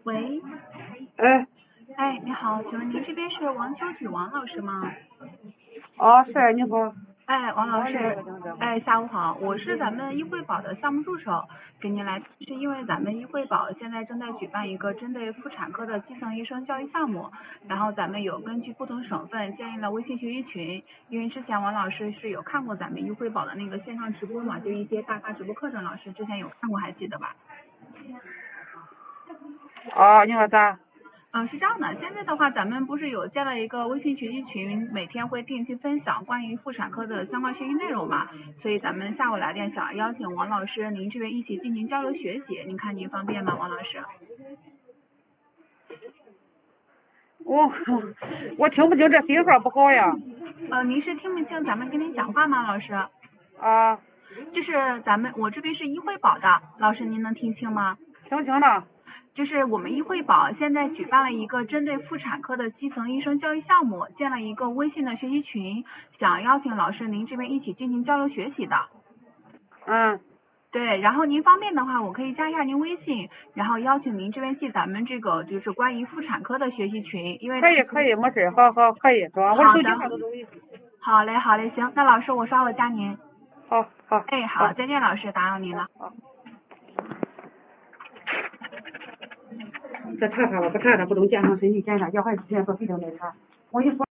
喂， 哎， 哎，你好，请问您这边是王秋举王老师吗？ 哦，是，你好。 哎，王老哦，那师， 个讲这个。 哎，下午好，我是咱们医惠保的项目助手，给您来是因为咱们医惠保现在正在举办一个针对妇产科的基层医生教育项目，然后咱们有根据不同省份建立了微信学习群，因为之前王老师是有看过咱们医惠保的那个线上直播嘛，就一些大咖直播课程，老师之前有看过，还记得吧？ 哦，你说咋？ 是这样的，现在的话，咱们不是有建了一个微信学习群，每天会定期分享关于妇产科的相关学习内容嘛，所以咱们下午来电想邀请王老师您这边一起进行交流学习，您看您方便吗，王老师？ 我我听不清，这信号不好呀。 您是听不清咱们跟您讲话吗，老师？ 啊， 就是我这边是医惠保的，老师您能听清吗？ 听清了。 就是我们医惠保现在举办了一个针对妇产科的基层医生教育项目，建了一个微信的学习群，想邀请老师您这边一起进行交流学习的。 嗯， 对，然后您方便的话，我可以加一下您微信，然后邀请您这边进咱们这个就是关于妇产科的学习群，因为可以，没事，好好，可以，是吧？我的好的， 手机上都是微信。 好嘞，好嘞，行，那老师我稍后加您。 好，好， 哎，好， 好， 再见，老师，打扰您了。 好，好。再查查吧，不查查不懂健康身体检查，要还是直接做肺病检查。我一说。